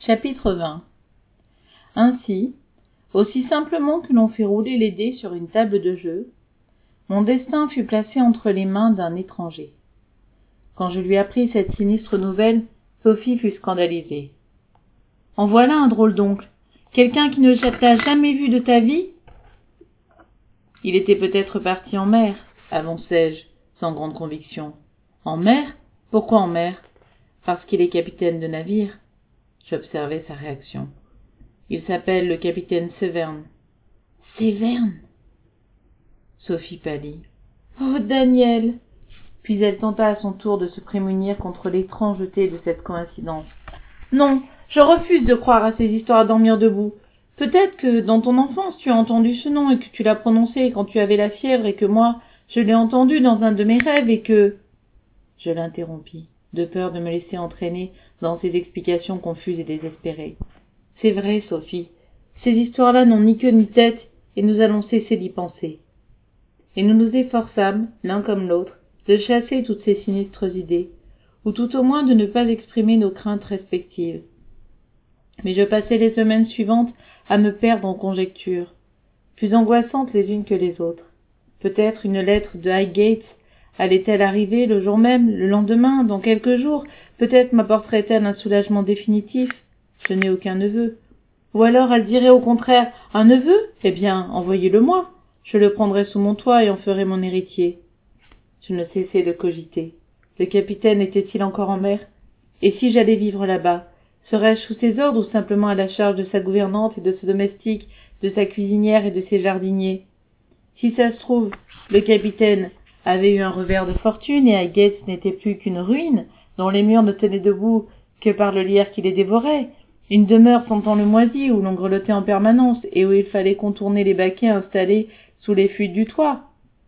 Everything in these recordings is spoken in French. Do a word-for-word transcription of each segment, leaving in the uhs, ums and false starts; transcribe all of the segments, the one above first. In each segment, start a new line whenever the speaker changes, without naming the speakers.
Chapitre vingt. Ainsi, aussi simplement que l'on fait rouler les dés sur une table de jeu, mon destin fut placé entre les mains d'un étranger. Quand je lui appris cette sinistre nouvelle, Sophie fut scandalisée. « En voilà un drôle d'oncle, quelqu'un qui ne t'a jamais vu de ta vie ?» « Il était peut-être parti en mer, » annonçai-je, sans grande conviction. « En mer ? Pourquoi en mer ? Parce qu'il est capitaine de navire. » J'observai sa réaction. « Il s'appelle le capitaine Severn. »« Severn ?» Sophie pâlit. « Oh, Daniel !» Puis elle tenta à son tour de se prémunir contre l'étrangeté de cette coïncidence. « Non, je refuse de croire à ces histoires à dormir debout. Peut-être que dans ton enfance tu as entendu ce nom et que tu l'as prononcé quand tu avais la fièvre et que moi je l'ai entendu dans un de mes rêves et que... » Je l'interrompis, de peur de me laisser entraîner dans ces explications confuses et désespérées. « C'est vrai, Sophie, ces histoires-là n'ont ni queue ni tête et nous allons cesser d'y penser. » Et nous nous efforçâmes, l'un comme l'autre, de chasser toutes ces sinistres idées, ou tout au moins de ne pas exprimer nos craintes respectives. Mais je passai les semaines suivantes à me perdre en conjectures, plus angoissantes les unes que les autres. Peut-être une lettre de Highgate allait-elle arriver le jour même, le lendemain, dans quelques jours, peut-être m'apporterait-elle un soulagement définitif. Je n'ai aucun neveu. Ou alors elle dirait au contraire, un neveu ? Eh bien, envoyez-le-moi. Je le prendrai sous mon toit et en ferai mon héritier. Je ne cessai de cogiter. Le capitaine était-il encore en mer ? Et si j'allais vivre là-bas, serais-je sous ses ordres ou simplement à la charge de sa gouvernante et de ses domestiques, de sa cuisinière et de ses jardiniers ? Si ça se trouve, le capitaine avait eu un revers de fortune et Highgate n'était plus qu'une ruine, dont les murs ne tenaient debout que par le lierre qui les dévorait, une demeure sentant le moisi où l'on grelottait en permanence et où il fallait contourner les baquets installés sous les fuites du toit.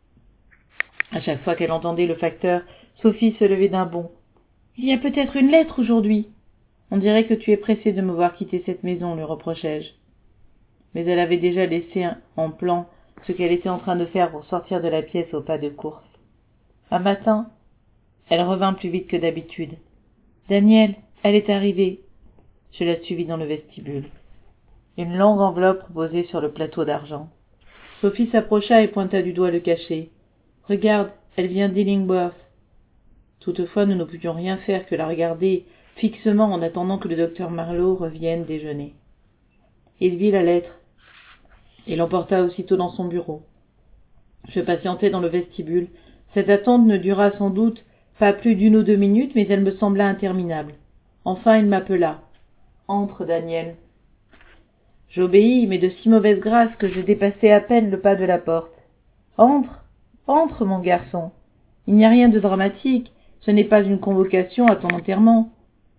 À chaque fois qu'elle entendait le facteur, Sophie se levait d'un bond. « Il y a peut-être une lettre aujourd'hui. »« On dirait que tu es pressé de me voir quitter cette maison, lui reprochai-je. » Mais elle avait déjà laissé en plan ce qu'elle était en train de faire pour sortir de la pièce au pas de course. Un matin, elle revint plus vite que d'habitude. « Daniel, elle est arrivée. » Je la suivis dans le vestibule. Une longue enveloppe reposait sur le plateau d'argent. Sophie s'approcha et pointa du doigt le cachet. « Regarde, elle vient d'Illingworth. » Toutefois, nous ne pouvions rien faire que la regarder fixement en attendant que le docteur Marlowe revienne déjeuner. Il vit la lettre et l'emporta aussitôt dans son bureau. Je patientai dans le vestibule. Cette attente ne dura sans doute pas plus d'une ou deux minutes, mais elle me sembla interminable. Enfin, il m'appela. « Entre, Daniel. » J'obéis, mais de si mauvaise grâce que je dépassai à peine le pas de la porte. « Entre, entre, mon garçon. Il n'y a rien de dramatique. Ce n'est pas une convocation à ton enterrement. »«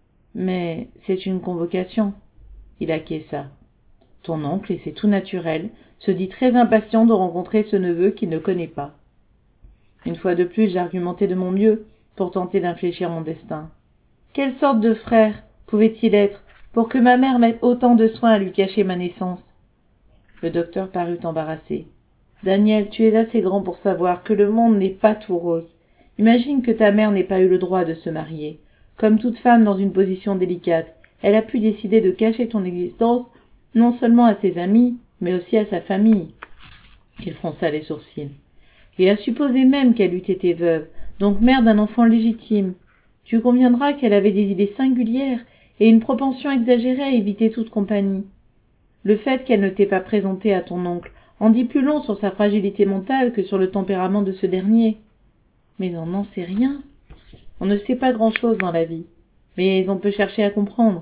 Mais c'est une convocation. » Il acquiesça. « Ton oncle, et c'est tout naturel, se dit très impatient de rencontrer ce neveu qu'il ne connaît pas. » Une fois de plus, j'argumentai de mon mieux pour tenter d'infléchir mon destin. Quelle sorte de frère pouvait-il être pour que ma mère mette autant de soin à lui cacher ma naissance ? Le docteur parut embarrassé. « Daniel, tu es assez grand pour savoir que le monde n'est pas tout rose. Imagine que ta mère n'ait pas eu le droit de se marier. Comme toute femme dans une position délicate, elle a pu décider de cacher ton existence non seulement à ses amis, mais aussi à sa famille. » Il fronça les sourcils. « Et à supposer même qu'elle eût été veuve, donc mère d'un enfant légitime. Tu conviendras qu'elle avait des idées singulières et une propension exagérée à éviter toute compagnie. Le fait qu'elle ne t'ait pas présenté à ton oncle en dit plus long sur sa fragilité mentale que sur le tempérament de ce dernier. Mais on n'en sait rien. On ne sait pas grand-chose dans la vie, mais on peut chercher à comprendre.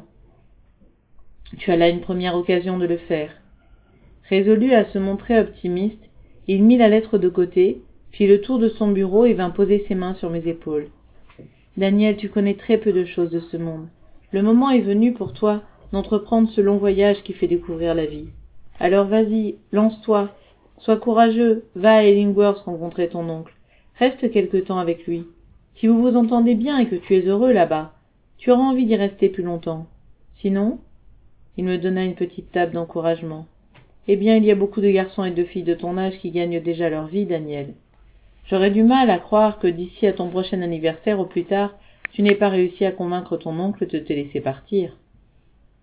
Tu as là une première occasion de le faire. » Résolu à se montrer optimiste, il mit la lettre de côté, fit le tour de son bureau et vint poser ses mains sur mes épaules. « Daniel, tu connais très peu de choses de ce monde. Le moment est venu pour toi d'entreprendre ce long voyage qui fait découvrir la vie. Alors vas-y, lance-toi, sois courageux, va à Illingworth rencontrer ton oncle. Reste quelque temps avec lui. Si vous vous entendez bien et que tu es heureux là-bas, tu auras envie d'y rester plus longtemps. Sinon... » Il me donna une petite tape d'encouragement. « Eh bien, il y a beaucoup de garçons et de filles de ton âge qui gagnent déjà leur vie, Daniel. J'aurais du mal à croire que d'ici à ton prochain anniversaire au plus tard, tu n'aies pas réussi à convaincre ton oncle de te laisser partir. »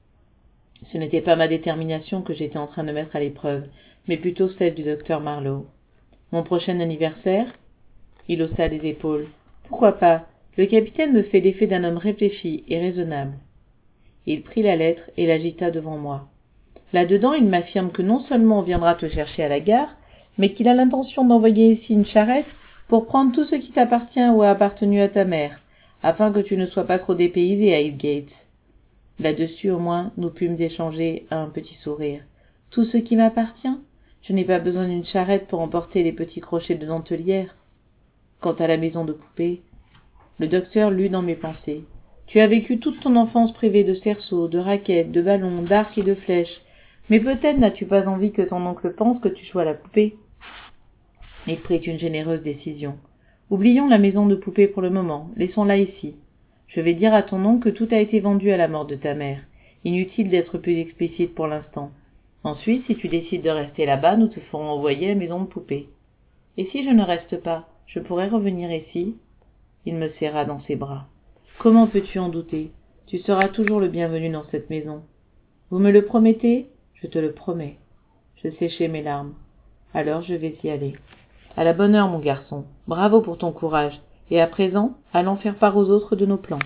Ce n'était pas ma détermination que j'étais en train de mettre à l'épreuve, mais plutôt celle du docteur Marlowe. Mon prochain anniversaire? Il haussa les épaules. Pourquoi pas? Le capitaine me fait l'effet d'un homme réfléchi et raisonnable. Il prit la lettre et l'agita devant moi. Là-dedans, il m'affirme que non seulement on viendra te chercher à la gare, mais qu'il a l'intention d'envoyer ici une charrette pour prendre tout ce qui t'appartient ou a appartenu à ta mère, afin que tu ne sois pas trop dépaysé à Hillgate. Là-dessus, au moins, nous pûmes échanger un petit sourire. Tout ce qui m'appartient? Je n'ai pas besoin d'une charrette pour emporter les petits crochets de dentelière. Quant à la maison de poupée, le docteur lut dans mes pensées. Tu as vécu toute ton enfance privée de cerceaux, de raquettes, de ballons, d'arcs et de flèches. Mais peut-être n'as-tu pas envie que ton oncle pense que tu joues à la poupée. Il prit une généreuse décision. Oublions la maison de poupée pour le moment, laissons-la ici. Je vais dire à ton oncle que tout a été vendu à la mort de ta mère. Inutile d'être plus explicite pour l'instant. Ensuite, si tu décides de rester là-bas, nous te ferons envoyer la maison de poupée. Et si je ne reste pas, je pourrais revenir ici? Il me serra dans ses bras. Comment peux-tu en douter? Tu seras toujours le bienvenu dans cette maison. Vous me le promettez? Je te le promets. Je séchai mes larmes. Alors je vais y aller. À la bonne heure, mon garçon. Bravo pour ton courage. Et à présent, allons faire part aux autres de nos plans.